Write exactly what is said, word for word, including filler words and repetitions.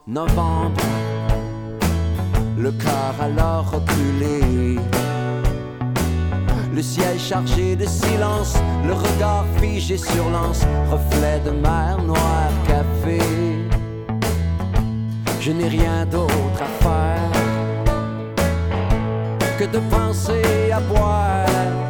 novembre, le cœur alors reculé. Le ciel chargé de silence, le regard figé sur l'anse, reflet de mer noire café. Je n'ai rien d'autre à faire que de penser à boire